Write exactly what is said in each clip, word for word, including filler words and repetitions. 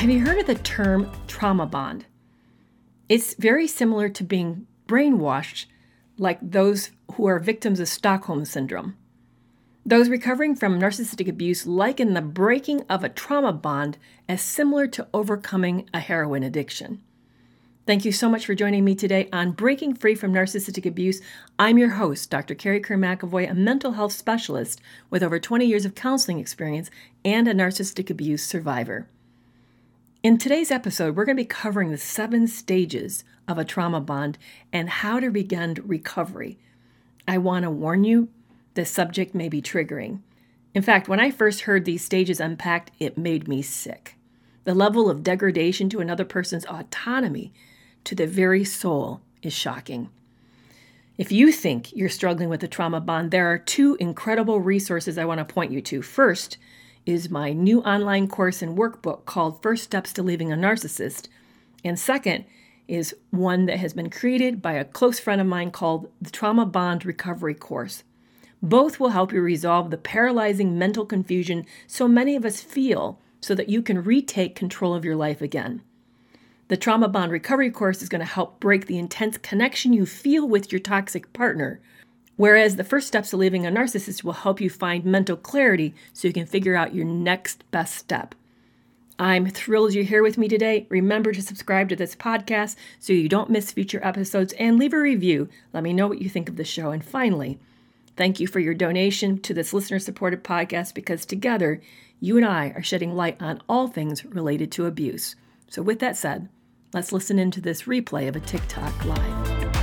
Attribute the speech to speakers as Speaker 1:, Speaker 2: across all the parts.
Speaker 1: Have you heard of the term trauma bond? It's very similar to being brainwashed, like those who are victims of Stockholm Syndrome. Those recovering from narcissistic abuse liken the breaking of a trauma bond as similar to overcoming a heroin addiction. Thank you so much for joining me today on Breaking Free from Narcissistic Abuse. I'm your host, Doctor Carrie Kerr McAvoy, a mental health specialist with over twenty years of counseling experience and a narcissistic abuse survivor. In today's episode, we're going to be covering the seven stages of a trauma bond and how to begin recovery. I want to warn you, this subject may be triggering. In fact, when I first heard these stages unpacked, it made me sick. The level of degradation to another person's autonomy, to the very soul, is shocking. If you think you're struggling with a trauma bond, there are two incredible resources I want to point you to. First is my new online course and workbook called First Steps to Leaving a Narcissist. And second is one that has been created by a close friend of mine called the Trauma Bond Recovery Course. Both will help you resolve the paralyzing mental confusion so many of us feel so that you can retake control of your life again. The Trauma Bond Recovery Course is going to help break the intense connection you feel with your toxic partner, whereas the First Steps to Leaving a Narcissist will help you find mental clarity so you can figure out your next best step. I'm thrilled you're here with me today. Remember to subscribe to this podcast so you don't miss future episodes and leave a review. Let me know what you think of the show. And finally, thank you for your donation to this listener-supported podcast because together, you and I are shedding light on all things related to abuse. So with that said, let's listen into this replay of a TikTok live.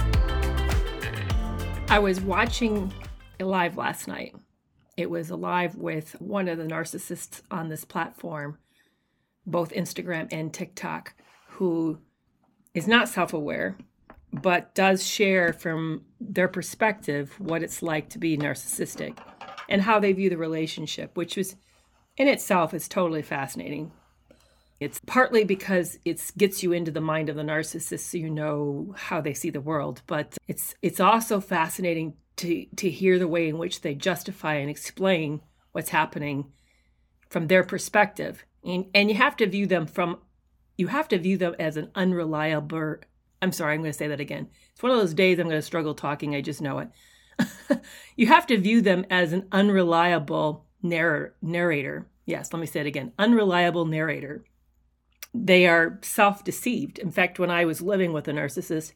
Speaker 1: I was watching a live last night. It was a live with one of the narcissists on this platform, both Instagram and TikTok, who is not self-aware, but does share from their perspective what it's like to be narcissistic and how they view the relationship, which was in itself is totally fascinating. It's partly because it gets you into the mind of the narcissist so you know how they see the world, but it's it's also fascinating to, to hear the way in which they justify and explain what's happening from their perspective. And, and you have to view them from, you have to view them as an unreliable, I'm sorry, I'm going to say that again. It's one of those days I'm going to struggle talking, I just know it. You have to view them as an unreliable narr- narrator. Yes, let me say it again. Unreliable narrator. They are self-deceived. In fact, when I was living with a narcissist,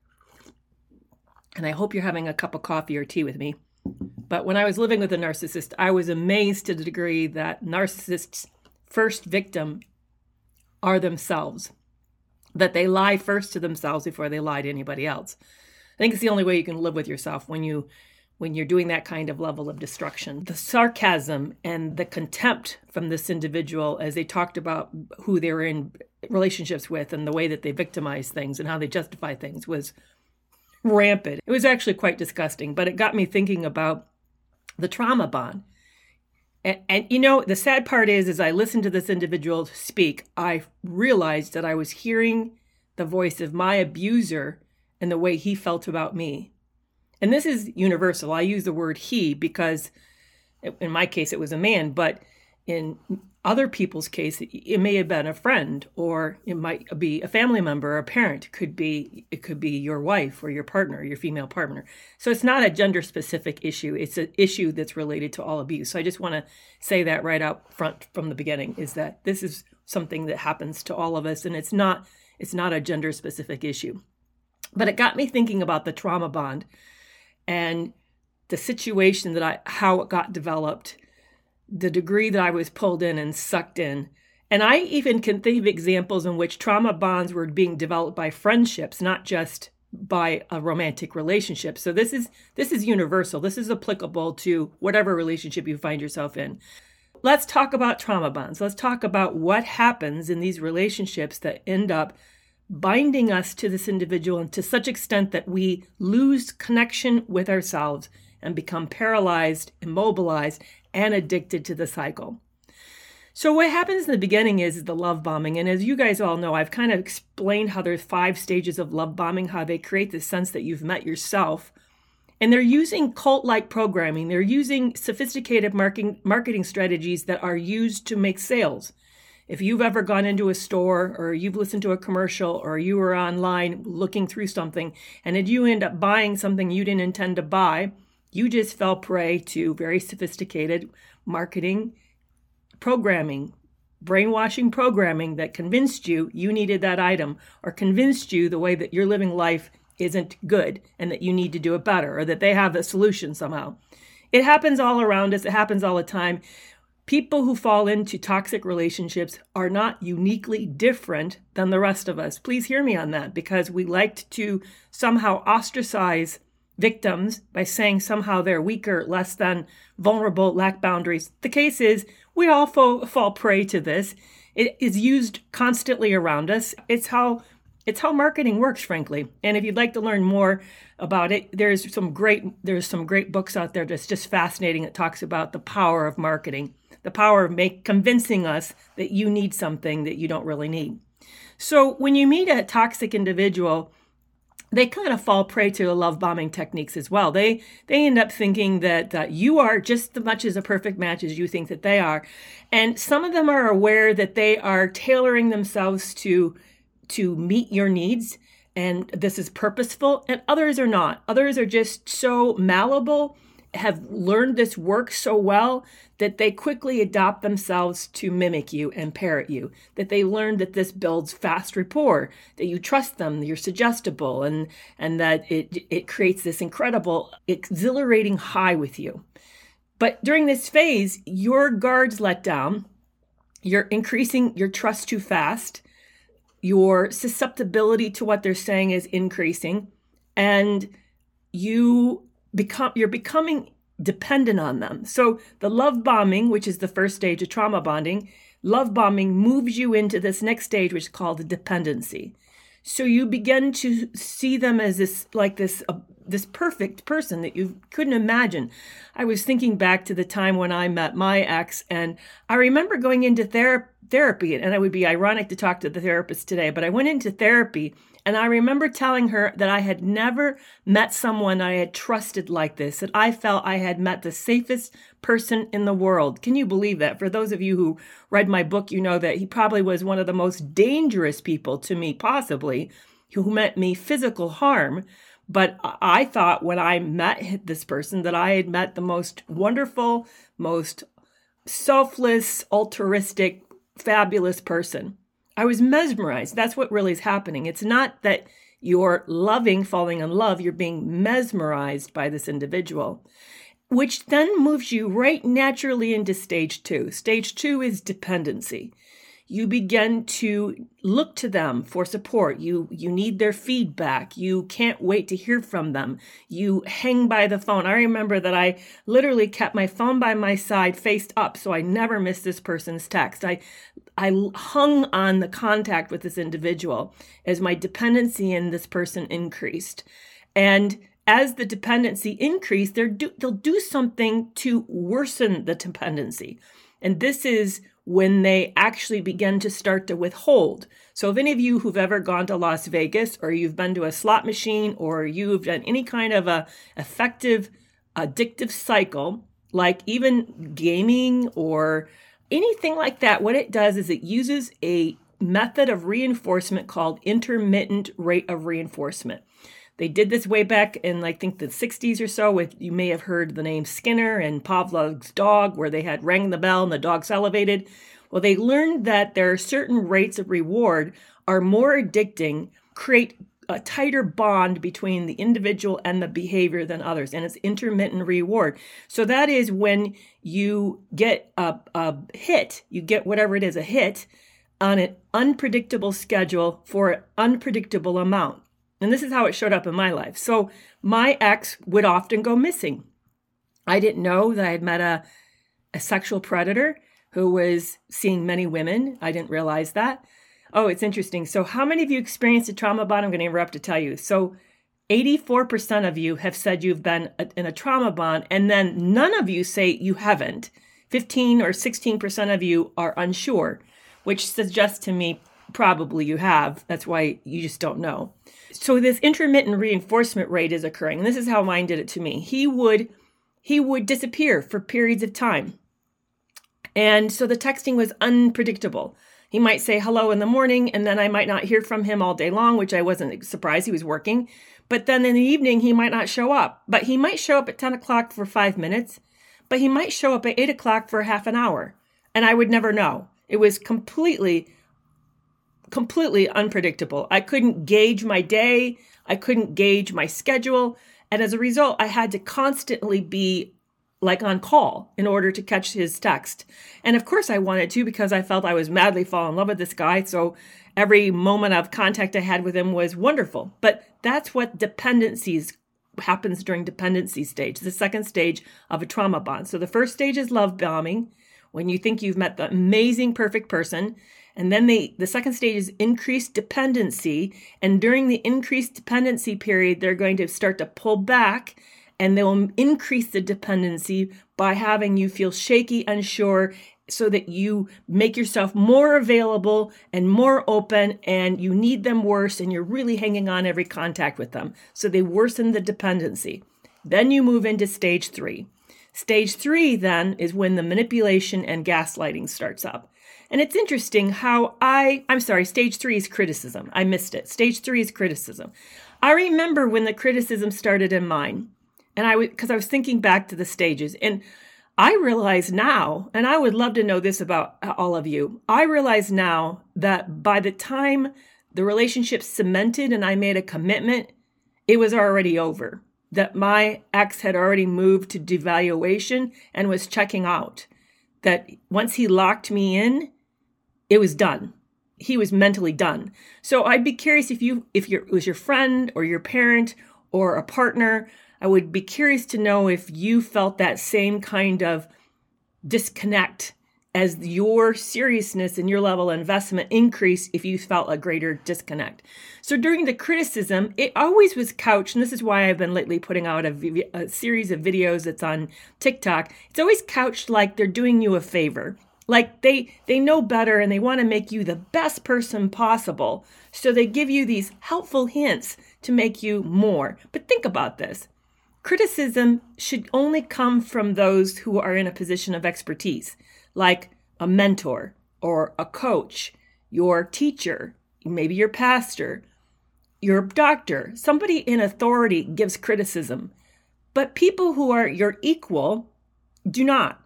Speaker 1: and I hope you're having a cup of coffee or tea with me, but when I was living with a narcissist, I was amazed to the degree that narcissists' first victim are themselves, that they lie first to themselves before they lie to anybody else. I think it's the only way you can live with yourself when you when you're doing that kind of level of destruction. The sarcasm and the contempt from this individual as they talked about who they were in relationships with and the way that they victimize things and how they justify things was rampant. It was actually quite disgusting, but it got me thinking about the trauma bond. And, and you know, the sad part is, as I listened to this individual speak, I realized that I was hearing the voice of my abuser and the way he felt about me. And this is universal. I use the word he because in my case, it was a man, but in other people's case, it may have been a friend, or it might be a family member or a parent. It could be, it could be your wife or your partner, your female partner. So it's not a gender specific issue. It's an issue that's related to all abuse. So I just want to say that right out front from the beginning is that this is something that happens to all of us, and it's not, it's not a gender specific issue. But it got me thinking about the trauma bond and the situation that I, how it got developed, the degree that I was pulled in and sucked in. And I even can think of examples in which trauma bonds were being developed by friendships, not just by a romantic relationship. So this is, this is universal. This is applicable to whatever relationship you find yourself in. Let's talk about trauma bonds. Let's talk about what happens in these relationships that end up binding us to this individual and to such extent that we lose connection with ourselves and become paralyzed, immobilized, and addicted to the cycle. So what happens in the beginning is the love bombing. And as you guys all know, I've kind of explained how there's five stages of love bombing, how they create this sense that you've met yourself. And they're using cult-like programming. They're using sophisticated marketing, marketing strategies that are used to make sales. If you've ever gone into a store or you've listened to a commercial or you were online looking through something and then you end up buying something you didn't intend to buy, you just fell prey to very sophisticated marketing, programming, brainwashing programming that convinced you you needed that item or convinced you the way that you're living life isn't good and that you need to do it better or that they have a solution somehow. It happens all around us. It happens all the time. People who fall into toxic relationships are not uniquely different than the rest of us. Please hear me on that, because we like to somehow ostracize victims by saying somehow they're weaker, less than, vulnerable, lack boundaries. The case is we all fall, fall prey to this. It is used constantly around us. It's how It's how marketing works, frankly. And if you'd like to learn more about it, there's some great there's some great books out there that's just fascinating. It talks about the power of marketing, the power of make convincing us that you need something that you don't really need. So when you meet a toxic individual, they kind of fall prey to the love bombing techniques as well. They they end up thinking that, that you are just as much as a perfect match as you think that they are. And some of them are aware that they are tailoring themselves to to meet your needs, and this is purposeful, and others are not. Others are just so malleable, have learned this work so well that they quickly adopt themselves to mimic you and parrot you, that they learn that this builds fast rapport, that you trust them, you're suggestible, and, and that it, it creates this incredible, exhilarating high with you. But during this phase, your guards let down, you're increasing your trust too fast, your susceptibility to what they're saying is increasing, and you become you're becoming dependent on them. So the love bombing, which is the first stage of trauma bonding, love bombing moves you into this next stage, which is called the dependency. So you begin to see them as this like this uh, this perfect person that you couldn't imagine. I was thinking back to the time when I met my ex, and I remember going into therapy therapy, and it would be ironic to talk to the therapist today, but I went into therapy and I remember telling her that I had never met someone I had trusted like this, that I felt I had met the safest person in the world. Can you believe that? For those of you who read my book, you know that he probably was one of the most dangerous people to me, possibly, who meant me physical harm. But I thought when I met this person that I had met the most wonderful, most selfless, altruistic, fabulous person. I was mesmerized. That's what really is happening. It's not that you're loving, falling in love. You're being mesmerized by this individual, which then moves you right naturally into stage two. Stage two is dependency. You begin to look to them for support. You you need their feedback. You can't wait to hear from them. You hang by the phone. I remember that I literally kept my phone by my side faced up so I never missed this person's text. I I hung on the contact with this individual as my dependency in this person increased. And as the dependency increased, they're do, they'll do something to worsen the dependency. And this is when they actually begin to start to withhold. So if any of you who've ever gone to Las Vegas, or you've been to a slot machine, or you've done any kind of a effective addictive cycle, like even gaming or anything like that, what it does is it uses a method of reinforcement called intermittent rate of reinforcement. They did this way back in, I think, the sixties or so. With, you may have heard the name Skinner and Pavlov's dog, where they had rang the bell and the dog salivated. Well, they learned that there are certain rates of reward are more addicting, create a tighter bond between the individual and the behavior than others, and it's intermittent reward. So that is when you get a, a hit, you get whatever it is, a hit on an unpredictable schedule for an unpredictable amount. And this is how it showed up in my life. So my ex would often go missing. I didn't know that I had met a, a sexual predator who was seeing many women. I didn't realize that. Oh, it's interesting. So how many of you experienced a trauma bond? I'm going to interrupt to tell you. So eighty-four percent of you have said you've been in a trauma bond, and then none of you say you haven't. fifteen or sixteen percent of you are unsure, which suggests to me probably you have. That's why you just don't know. So this intermittent reinforcement rate is occurring. And this is how mine did it to me. He would, he would disappear for periods of time. And so the texting was unpredictable. He might say hello in the morning, and then I might not hear from him all day long, which I wasn't surprised. He was working. But then in the evening, he might not show up. But he might show up at ten o'clock for five minutes. But he might show up at eight o'clock for half an hour. And I would never know. It was completely, completely unpredictable. I couldn't gauge my day. I couldn't gauge my schedule. And as a result, I had to constantly be like on call in order to catch his text. And of course I wanted to, because I felt I was madly falling in love with this guy. So every moment of contact I had with him was wonderful. But that's what dependencies happens during dependency stage, the second stage of a trauma bond. So the first stage is love bombing, when you think you've met the amazing, perfect person. And then they, the second stage is increased dependency. And during the increased dependency period, they're going to start to pull back, and they'll increase the dependency by having you feel shaky, unsure, so that you make yourself more available and more open, and you need them worse, and you're really hanging on every contact with them. So they worsen the dependency. Then you move into stage three. Stage three then is when the manipulation and gaslighting starts up. And it's interesting how I, I'm sorry, stage three is criticism. I missed it. Stage three is criticism. I remember when the criticism started in mine. And I would, because I was thinking back to the stages, and I realize now, and I would love to know this about all of you, I realize now that by the time the relationship cemented and I made a commitment, it was already over. That my ex had already moved to devaluation and was checking out. That once he locked me in, it was done. He was mentally done. So I'd be curious if you, if you're, it was your friend or your parent or a partner, I would be curious to know if you felt that same kind of disconnect as your seriousness and your level of investment increased, if you felt a greater disconnect. So during the criticism, it always was couched, and this is why I've been lately putting out a, a series of videos that's on TikTok. It's always couched like they're doing you a favor. Like they, they know better and they want to make you the best person possible. So they give you these helpful hints to make you more. But think about this. Criticism should only come from those who are in a position of expertise, like a mentor or a coach, your teacher, maybe your pastor, your doctor. Somebody in authority gives criticism, but people who are your equal do not.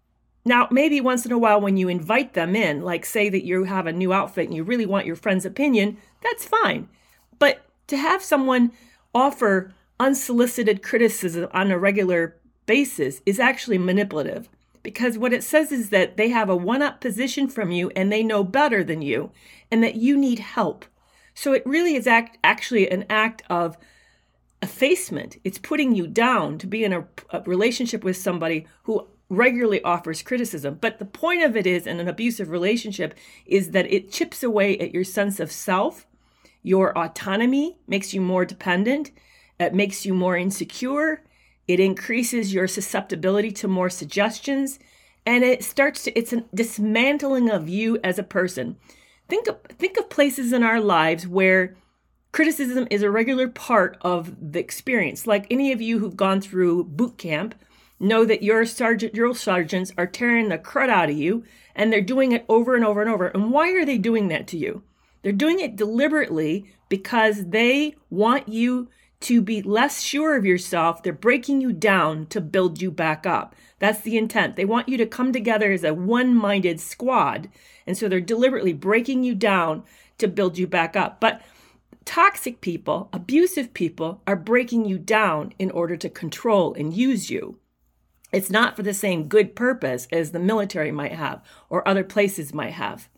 Speaker 1: Now, maybe once in a while when you invite them in, like say that you have a new outfit and you really want your friend's opinion, that's fine. But to have someone offer unsolicited criticism on a regular basis is actually manipulative, because what it says is that they have a one-up position from you and they know better than you and that you need help. So it really is act, actually an act of effacement. It's putting you down to be in a, a relationship with somebody who regularly offers criticism. But the point of it is, in an abusive relationship, is that it chips away at your sense of self, your autonomy, makes you more dependent. It makes you more insecure. It increases your susceptibility to more suggestions. And it starts to, it's a dismantling of you as a person. Think of, think of places in our lives where criticism is a regular part of the experience. Like any of you who've gone through boot camp know that your sergeant, drill sergeants are tearing the crud out of you, and they're doing it over and over and over. And why are they doing that to you? They're doing it deliberately because they want you to be less sure of yourself. They're breaking you down to build you back up. That's the intent. They want you to come together as a one-minded squad. And so they're deliberately breaking you down to build you back up. But toxic people, abusive people, are breaking you down in order to control and use you. It's not for the same good purpose as the military might have or other places might have.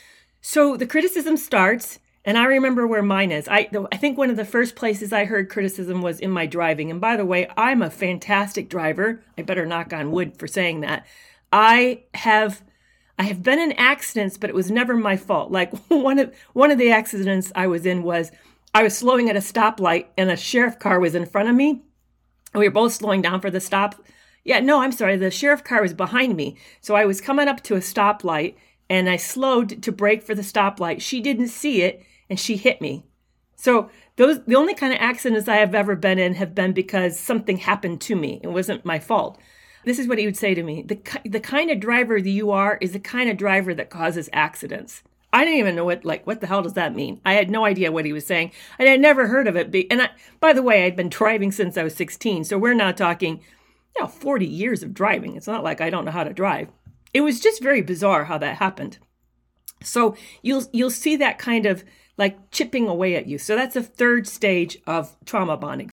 Speaker 1: So the criticism starts. And I remember where mine is. I I think one of the first places I heard criticism was in my driving. And by the way, I'm a fantastic driver. I better knock on wood for saying that. I have I have been in accidents, but it was never my fault. Like one of one of the accidents I was in was I was slowing at a stoplight and a sheriff car was in front of me. And we were both slowing down for the stop. Yeah, no, I'm sorry. The sheriff car was behind me. So I was coming up to a stoplight and I slowed to brake for the stoplight. She didn't see it. And she hit me. So those the only kind of accidents I have ever been in have been because something happened to me. It wasn't my fault. This is what he would say to me. The, the kind of driver that you are is the kind of driver that causes accidents. I didn't even know what, like, what the hell does that mean? I had no idea what he was saying. And I had never heard of it. And I, by the way, I'd been driving since I was sixteen. So we're not talking, you know, forty years of driving. It's not like I don't know how to drive. It was just very bizarre how that happened. So you'll you'll see that kind of like chipping away at you. So that's a third stage of trauma bonding.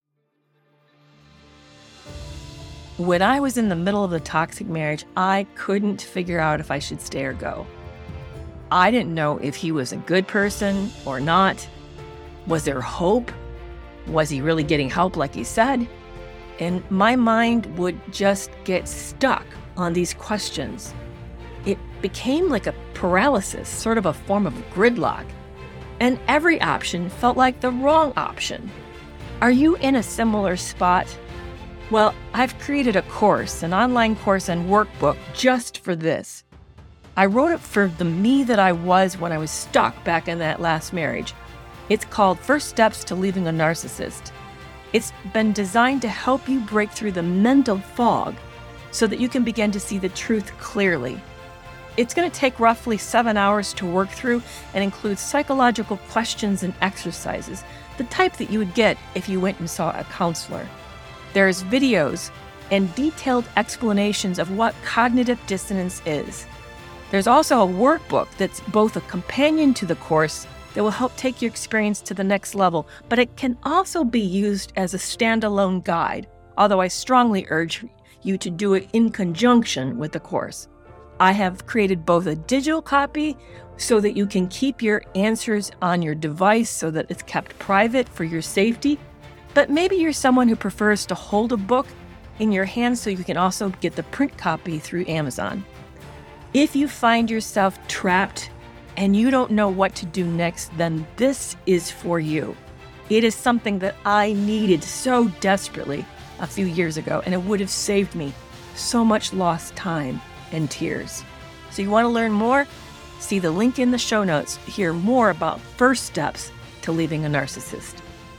Speaker 1: When I was in the middle of the toxic marriage, I couldn't figure out if I should stay or go. I didn't know if he was a good person or not. Was there hope? Was he really getting help like he said? And my mind would just get stuck on these questions. It became like a paralysis, sort of a form of gridlock. And every option felt like the wrong option. Are you in a similar spot? Well, I've created a course, an online course and workbook just for this. I wrote it for the me that I was when I was stuck back in that last marriage. It's called First Steps to Leaving a Narcissist. It's been designed to help you break through the mental fog so that you can begin to see the truth clearly. It's going to take roughly seven hours to work through and includes psychological questions and exercises, the type that you would get if you went and saw a counselor. There's videos and detailed explanations of what cognitive dissonance is. There's also a workbook that's both a companion to the course that will help take your experience to the next level, but it can also be used as a standalone guide, although I strongly urge you to do it in conjunction with the course. I have created both a digital copy so that you can keep your answers on your device so that it's kept private for your safety, but maybe you're someone who prefers to hold a book in your hand so you can also get the print copy through Amazon. If you find yourself trapped and you don't know what to do next, then this is for you. It is something that I needed so desperately a few years ago, and it would have saved me so much lost time and tears. So you want to learn more? See the link in the show notes to hear more about first steps to leaving a narcissist.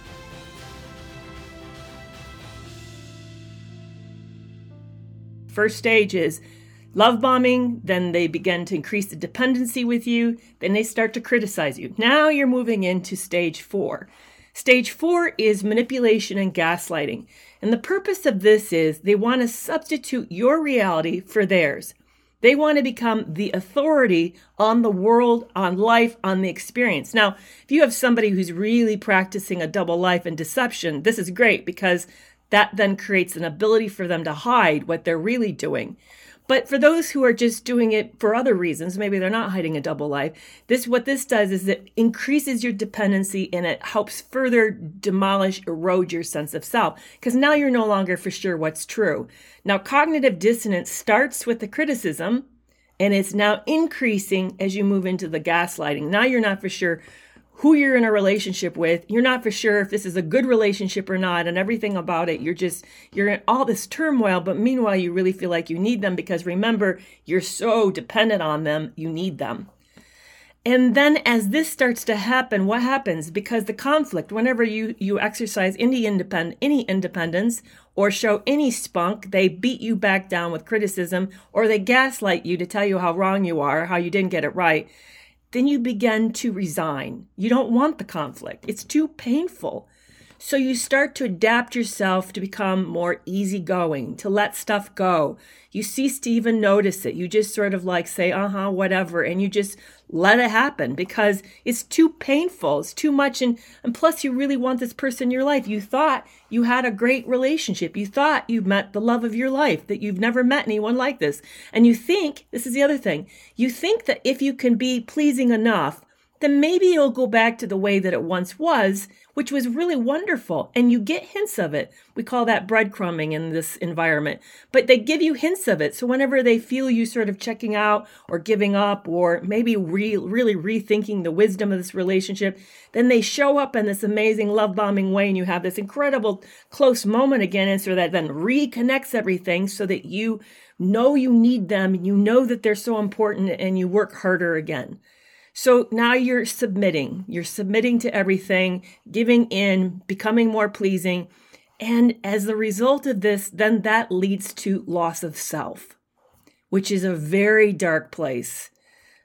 Speaker 1: First stage is love bombing, then they begin to increase the dependency with you, then they start to criticize you. Now you're moving into stage four. Stage four is manipulation and gaslighting. And the purpose of this is they want to substitute your reality for theirs. They want to become the authority on the world, on life, on the experience. Now, if you have somebody who's really practicing a double life and deception, this is great because that then creates an ability for them to hide what they're really doing. But for those who are just doing it for other reasons, maybe they're not hiding a double life, this what this does is it increases your dependency and it helps further demolish, erode your sense of self, because now you're no longer for sure what's true. Now, cognitive dissonance starts with the criticism, and it's now increasing as you move into the gaslighting. Now you're not for sure who you're in a relationship with. You're not for sure if this is a good relationship or not, and everything about it. You're just, you're in all this turmoil, but meanwhile, you really feel like you need them because remember, you're so dependent on them, you need them. And then as this starts to happen, what happens? Because the conflict, whenever you, you exercise any, independ- any independence or show any spunk, they beat you back down with criticism or they gaslight you to tell you how wrong you are, how you didn't get it right. Then you begin to resign. You don't want the conflict. It's too painful. So you start to adapt yourself to become more easygoing, to let stuff go. You cease to even notice it. You just sort of like say, uh-huh, whatever, and you just let it happen because it's too painful. It's too much. And, and plus, you really want this person in your life. You thought you had a great relationship. You thought you met the love of your life, that you've never met anyone like this. And you think, this is the other thing, you think that if you can be pleasing enough, then maybe it'll go back to the way that it once was, which was really wonderful. And you get hints of it. We call that breadcrumbing in this environment. But they give you hints of it. So whenever they feel you sort of checking out or giving up or maybe re- really rethinking the wisdom of this relationship, then they show up in this amazing love bombing way and you have this incredible close moment again. And so that then reconnects everything so that you know you need them, you know that they're so important and you work harder again. So now you're submitting, you're submitting to everything, giving in, becoming more pleasing. And as a result of this, then that leads to loss of self, which is a very dark place.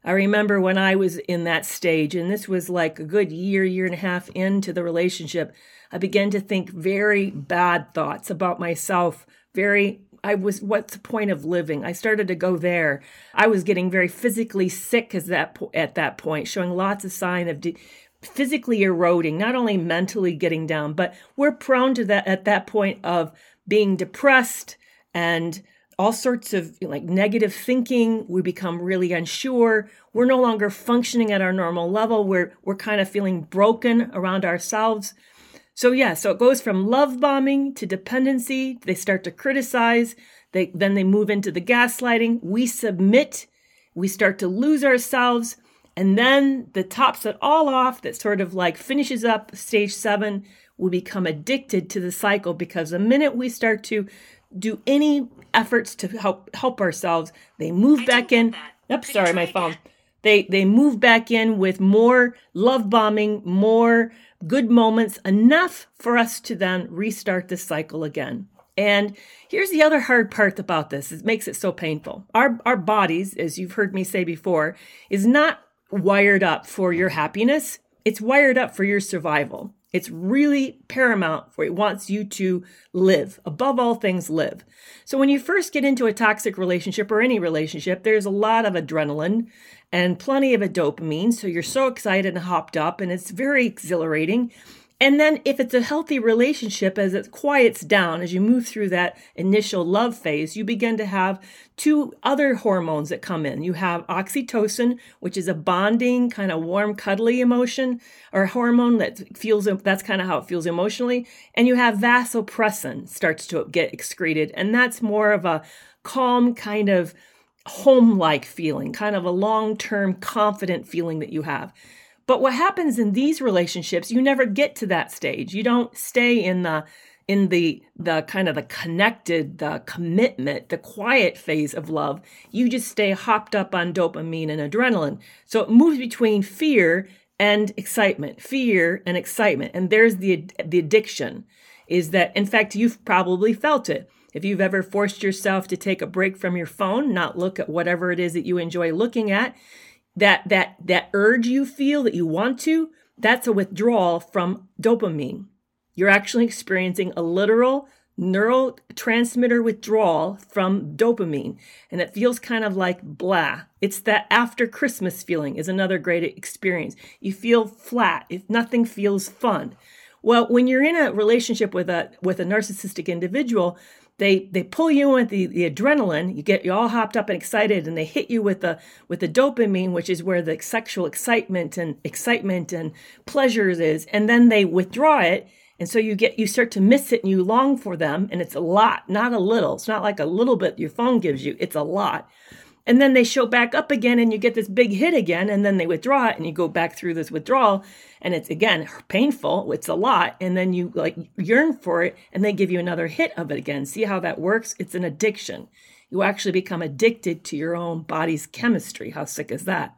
Speaker 1: I remember when I was in that stage, and this was like a good year, year and a half into the relationship, I began to think very bad thoughts about myself. Very, I was, what's the point of living? I started to go there. I was getting very physically sick as that at that point, showing lots of sign of de- physically eroding, not only mentally getting down, but we're prone to that at that point of being depressed and all sorts of like negative thinking. We become really unsure. We're no longer functioning at our normal level. We're, we're kind of feeling broken around ourselves. So yeah, so it goes from love bombing to dependency. They start to criticize. They, then they move into the gaslighting. We submit. We start to lose ourselves. And then the tops it all off, that sort of like finishes up stage seven, we become addicted to the cycle, because the minute we start to do any efforts to help help ourselves, they move I back in. Oops, sorry, my phone. Again? They they move back in with more love bombing, more good moments, enough for us to then restart the cycle again. And here's the other hard part about this. It makes it so painful. Our our bodies, as you've heard me say before, is not wired up for your happiness. It's wired up for your survival. It's really paramount for it. It wants you to live. Above all things, live. So when you first get into a toxic relationship or any relationship, there's a lot of adrenaline and plenty of a dopamine. So you're so excited and hopped up, and it's very exhilarating. And then if it's a healthy relationship, as it quiets down, as you move through that initial love phase, you begin to have two other hormones that come in. You have oxytocin, which is a bonding, kind of warm, cuddly emotion or hormone that feels, that's kind of how it feels emotionally. And you have vasopressin starts to get excreted. And that's more of a calm kind of home-like feeling, kind of a long-term confident feeling that you have. But what happens in these relationships, you never get to that stage. You don't stay in the in the the kind of the connected, the commitment, the quiet phase of love. You just stay hopped up on dopamine and adrenaline. So it moves between fear and excitement, fear and excitement. And there's the the addiction, is that, in fact, you've probably felt it. If you've ever forced yourself to take a break from your phone, not look at whatever it is that you enjoy looking at, That that that urge you feel that you want to, that's a withdrawal from dopamine. You're actually experiencing a literal neurotransmitter withdrawal from dopamine. And it feels kind of like blah. It's that after Christmas feeling is another great experience. You feel flat if nothing feels fun. Well, when you're in a relationship with a with a narcissistic individual, They they pull you in with the, the adrenaline, you get you all hopped up and excited, and they hit you with the with the dopamine, which is where the sexual excitement and excitement and pleasures is, and then they withdraw it, and so you get you start to miss it and you long for them, and it's a lot, not a little. It's not like a little bit your phone gives you, it's a lot. And then they show back up again and you get this big hit again, and then they withdraw it and you go back through this withdrawal, and it's again painful, it's a lot, and then you like yearn for it and they give you another hit of it again. See how that works? It's an addiction. You actually become addicted to your own body's chemistry. How sick is that?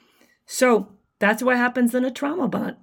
Speaker 1: So that's what happens in a trauma bond.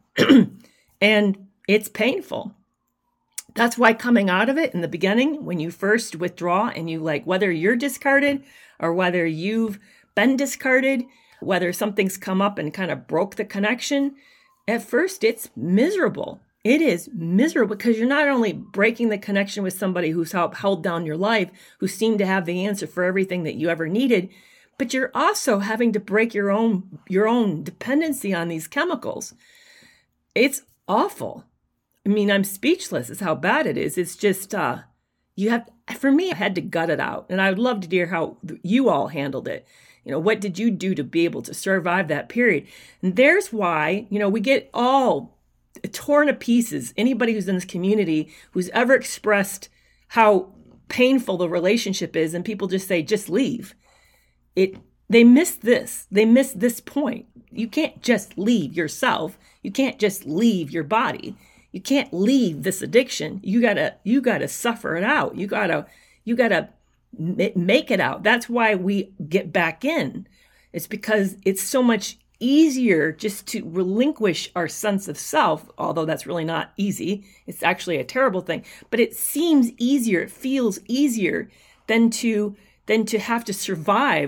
Speaker 1: And it's painful. That's why coming out of it in the beginning, when you first withdraw and you like, whether you're discarded or whether you've been discarded, whether something's come up and kind of broke the connection, at first it's miserable. It is miserable because you're not only breaking the connection with somebody who's helped held down your life, who seemed to have the answer for everything that you ever needed, but you're also having to break your own, your own dependency on these chemicals. It's awful. I mean, I'm speechless is how bad it is. It's just, uh, you have, for me, I had to gut it out. And I would love to hear how you all handled it. You know, what did you do to be able to survive that period? And there's why, you know, we get all torn to pieces. Anybody who's in this community who's ever expressed how painful the relationship is, and people just say, just leave. It, they miss this. They miss this point. You can't just leave yourself. You can't just leave your body. You can't leave this addiction. You gotta, you gotta suffer it out. You gotta, you gotta make it out. That's why we get back in. It's because it's so much easier just to relinquish our sense of self, although that's really not easy. It's actually a terrible thing, but it seems easier. It feels easier than to, than to have to survive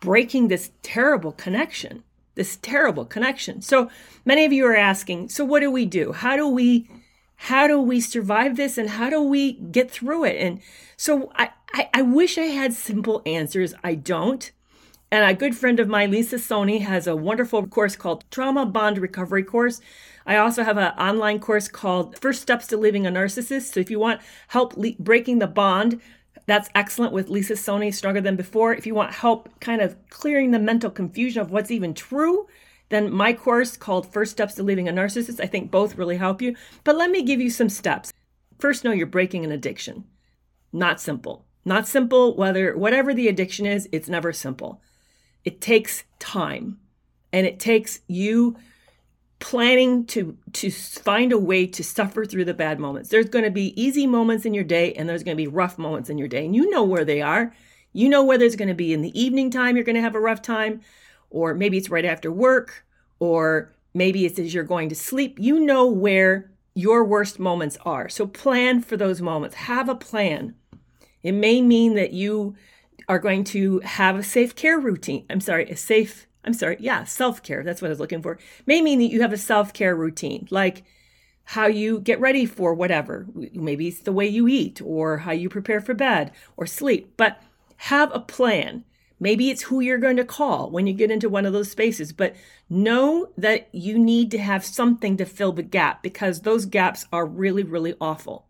Speaker 1: breaking this terrible connection, this terrible connection. So many of you are asking, so what do we do? How do we, how do we survive this? And how do we get through it? And so I, I, I wish I had simple answers. I don't. And a good friend of mine, Lisa Soni, has a wonderful course called Trauma Bond Recovery Course. I also have an online course called First Steps to Leaving a Narcissist. So if you want help le- breaking the bond, that's excellent with Lisa Soni, Stronger Than Before. If you want help kind of clearing the mental confusion of what's even true, then my course called First Steps to Leaving a Narcissist, I think both really help you. But let me give you some steps. First, know you're breaking an addiction. Not simple. Not simple, whether whatever the addiction is, it's never simple. It takes time, and it takes you planning to, to find a way to suffer through the bad moments. There's going to be easy moments in your day, and there's going to be rough moments in your day. And you know where they are. You know whether it's going to be in the evening time, you're going to have a rough time, or maybe it's right after work, or maybe it's as you're going to sleep. You know where your worst moments are. So plan for those moments. Have a plan. It may mean that you are going to have a safe care routine. I'm sorry, a safe, I'm sorry, yeah, self-care. That's what I was looking for. May mean that you have a self-care routine, like how you get ready for whatever. Maybe it's the way you eat, or how you prepare for bed or sleep, but have a plan. Maybe it's who you're going to call when you get into one of those spaces, but know that you need to have something to fill the gap, because those gaps are really, really awful.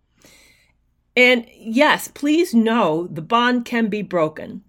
Speaker 1: And yes, please know the bond can be broken.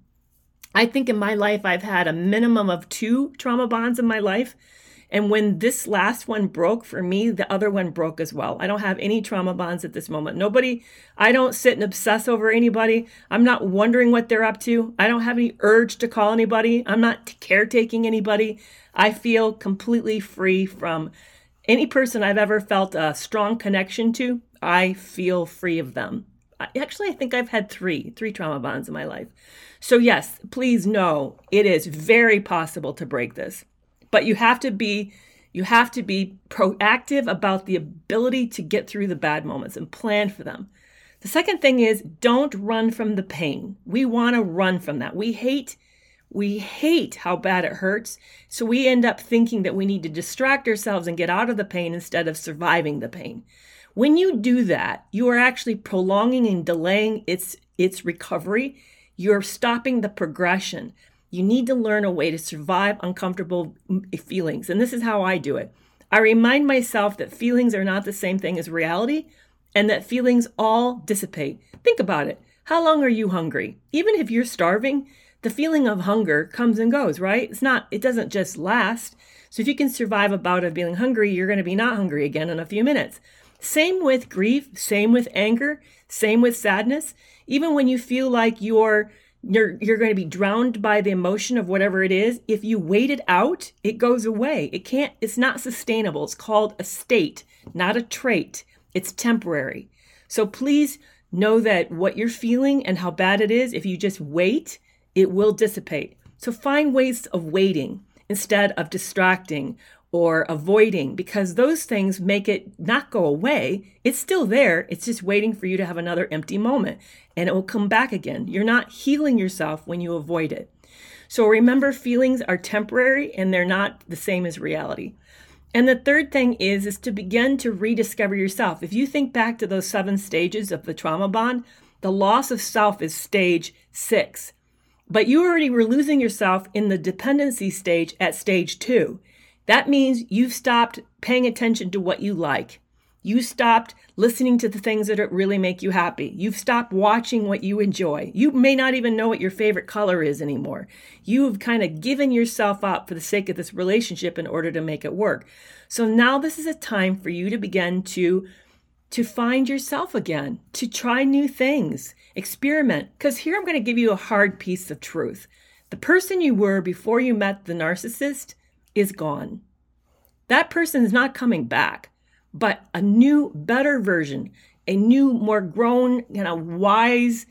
Speaker 1: I think in my life, I've had a minimum of two trauma bonds in my life. And when this last one broke for me, the other one broke as well. I don't have any trauma bonds at this moment. Nobody, I don't sit and obsess over anybody. I'm not wondering what they're up to. I don't have any urge to call anybody. I'm not caretaking anybody. I feel completely free from any person I've ever felt a strong connection to. I feel free of them. Actually, I think I've had three, three trauma bonds in my life. So yes, please know it is very possible to break this, but you have to be, you have to be proactive about the ability to get through the bad moments and plan for them. The second thing is, don't run from the pain. We want to run from that. We hate, we hate how bad it hurts. So we end up thinking that we need to distract ourselves and get out of the pain instead of surviving the pain. When you do that, you are actually prolonging and delaying its its recovery. You're stopping the progression. You need to learn a way to survive uncomfortable feelings. And this is how I do it. I remind myself that feelings are not the same thing as reality, and that feelings all dissipate. Think about it. How long are you hungry? Even if you're starving, the feeling of hunger comes and goes, right? It's not, it doesn't just last. So if you can survive a bout of being hungry, you're going to be not hungry again in a few minutes. Same with grief, same with anger, same with sadness. Even when you feel like you're, you're, you're going to be drowned by the emotion of whatever it is, if you wait it out, it goes away. It can't, it's not sustainable. It's called a state, not a trait. It's temporary. So please know that what you're feeling and how bad it is, if you just wait, it will dissipate. So find ways of waiting instead of distracting or avoiding, because those things make it not go away. It's still there. It's just waiting for you to have another empty moment, and it will come back again. You're not healing yourself when you avoid it. So remember, feelings are temporary and they're not the same as reality. And the third thing is, is to begin to rediscover yourself. If you think back to those seven stages of the trauma bond, the loss of self is stage six. But you already were losing yourself in the dependency stage at stage two. That means you've stopped paying attention to what you like. You stopped listening to the things that really make you happy. You've stopped watching what you enjoy. You may not even know what your favorite color is anymore. You've kind of given yourself up for the sake of this relationship in order to make it work. So now this is a time for you to begin to, to find yourself again, to try new things, experiment. Because here I'm going to give you a hard piece of truth. The person you were before you met the narcissist is gone. That person is not coming back, but a new, better version, a new, more grown, you know, wise,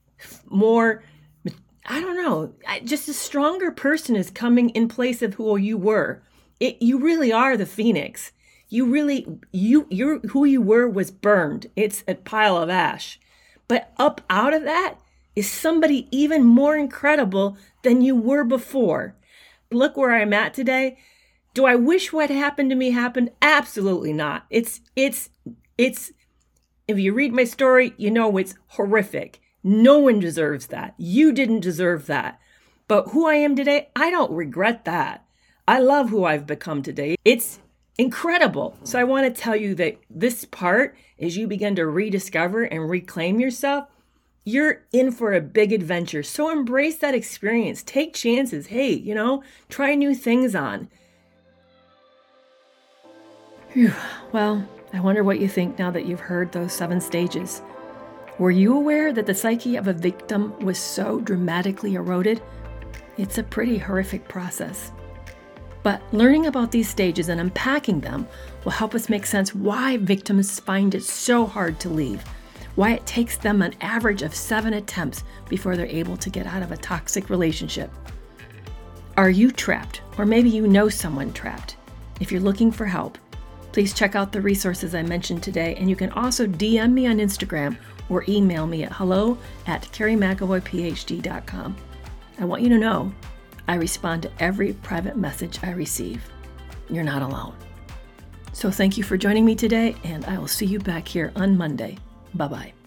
Speaker 1: more, I don't know, just a stronger person is coming in place of who you were. It, you really are the phoenix. You really, you, you're, who you were was burned. It's a pile of ash. But up out of that is somebody even more incredible than you were before. Look where I'm at today. Do I wish what happened to me happened? Absolutely not. It's, it's, it's, if you read my story, you know it's horrific. No one deserves that. You didn't deserve that. But who I am today, I don't regret that. I love who I've become today. It's incredible. So I want to tell you that this part, as you begin to rediscover and reclaim yourself, you're in for a big adventure. So embrace that experience. Take chances. Hey, you know, try new things on. Whew. Well, I wonder what you think now that you've heard those seven stages. Were you aware that the psyche of a victim was so dramatically eroded? It's a pretty horrific process. But learning about these stages and unpacking them will help us make sense why victims find it so hard to leave, why it takes them an average of seven attempts before they're able to get out of a toxic relationship. Are you trapped? Or maybe you know someone trapped. If you're looking for help, please check out the resources I mentioned today, and you can also D M me on Instagram or email me at hello at carrie mcavoy p h d dot com. I want you to know I respond to every private message I receive. You're not alone. So thank you for joining me today, and I will see you back here on Monday. Bye-bye.